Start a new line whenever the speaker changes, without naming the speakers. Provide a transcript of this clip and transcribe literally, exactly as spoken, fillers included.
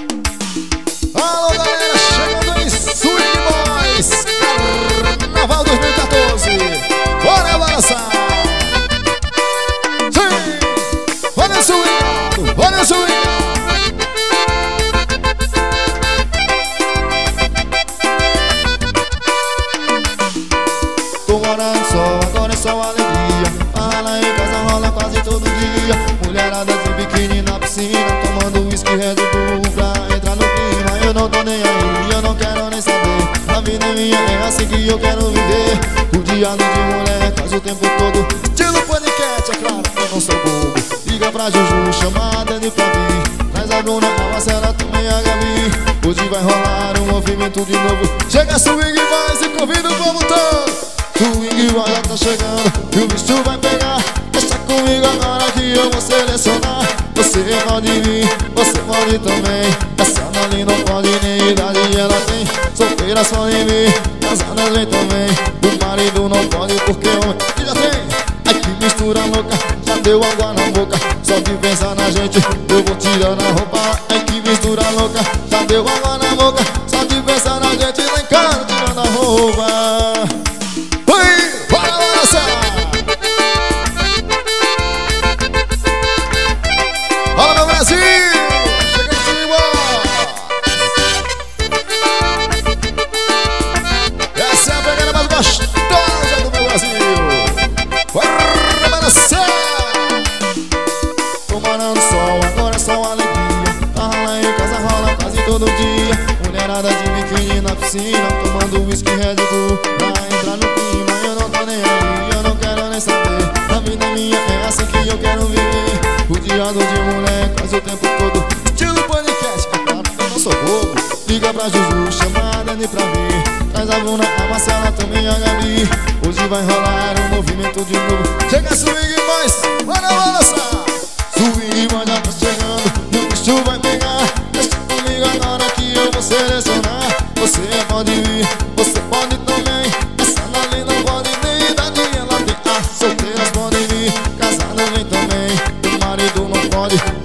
Alô galera, chegando em Swing Boys Carnaval dois mil e quatorze. Bora balançar. Sim, olha o swingado, olha o swingado. Tô morando só, agora é só alegria. Lá em casa rola quase todo dia. Mulherada de biquíni na piscina, tomando whisky Red Bull pra entrar no clima. Eu não tô nem aí, eu não quero nem saber. A vida é minha, é assim que eu quero viver. Rodeado de mulher quase o tempo todo. Estilo paniquete, é claro, eu não sou bobo. Liga pra Juju, chamada de Flavi. Traz a Bruna, a Marcela, também a Gabi. Hoje vai rolar um movimento de novo. Chega Swing Boys e convida o povo todo. Swing Boys já tá chegando e o bicho vai pegar. Deixa comigo agora que eu vou selecionar. Você pode vir, você pode também. Essa dali não pode nem idade ela tem. Solteiras podem vir, casadas vem também. O marido não pode porque homem que já tem. Ai que mistura louca, já deu água na boca. Só de pensar na gente eu vou tirando a roupa. Ai que mistura louca, já deu água na boca. Só de pensar na gente lá em casa tirando a roupa. Essa é a pegada mais gostosa do meu Brasil. Bora balançar. Tô morando sol, agora é só alegria. Tá lá em casa, rola quase todo dia. Mulherada de biquíni na piscina, tomando whisky Red Bull pra entrar no clima. Eu não tô nem aí, eu não quero nem saber. A vida é minha, é assim que eu quero viver. Rodeado de mulher quase o tempo todo. Estilo paniquete, é claro que eu não sou bobo. Liga pra Juju, chamada de pra mim. Traz a Bruna, a Marcela, também a Gabi. Hoje vai rolar um movimento de novo. Chega Swing Boys, bora balançar. Swing Boys já tá chegando e o bicho vai pegar. Deixa comigo agora que eu vou selecionar. Você pode vir, você pode também. Essa dali não pode nem idade ela tem. As solteiras podem vir, casadas vem também. O marido não pode